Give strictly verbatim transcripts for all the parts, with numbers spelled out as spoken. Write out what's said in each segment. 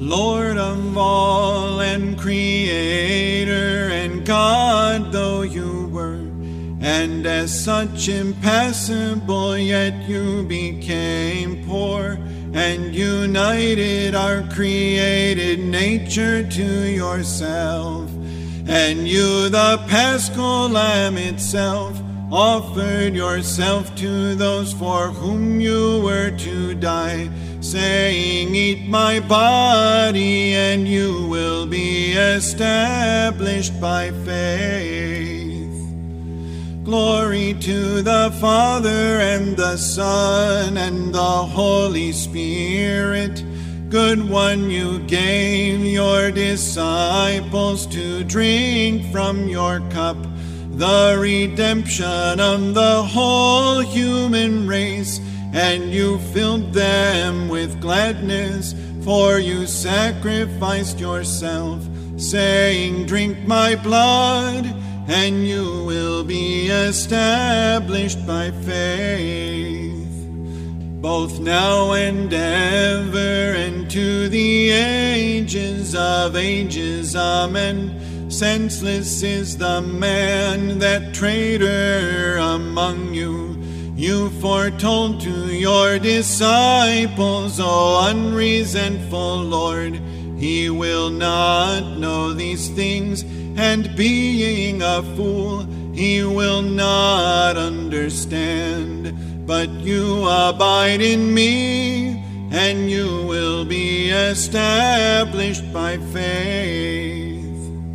Lord of all and Creator and God though you were, and as such impassible, yet you became poor, and united our created nature to yourself. And you, the Paschal Lamb itself, offered yourself to those for whom you were to die, saying, "Eat my body, and you will be established by faith." Glory to the Father, and the Son, and the Holy Spirit. Good One, you gave your disciples to drink from your cup, the redemption of the whole human race, and you filled them with gladness, for you sacrificed yourself, saying, "Drink my blood, and you will be established by faith." Both now and ever, and to the ages of ages, amen. Senseless is the man, that traitor among you. You foretold to your disciples, O unresentful Lord, he will not know these things, and being a fool, he will not understand. But you abide in me, and you will be established by faith.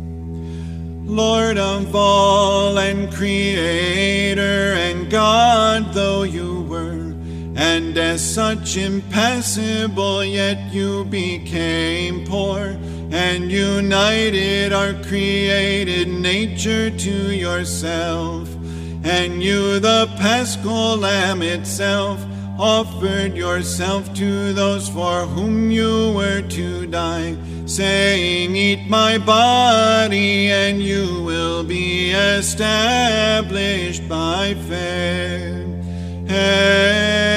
Lord of all and Creator and God though you were, and as such impassible, yet you became poor, and united our created nature to yourself. And you, the Paschal Lamb itself, offered yourself to those for whom you were to die, saying, "Eat my body, and you will be established by faith."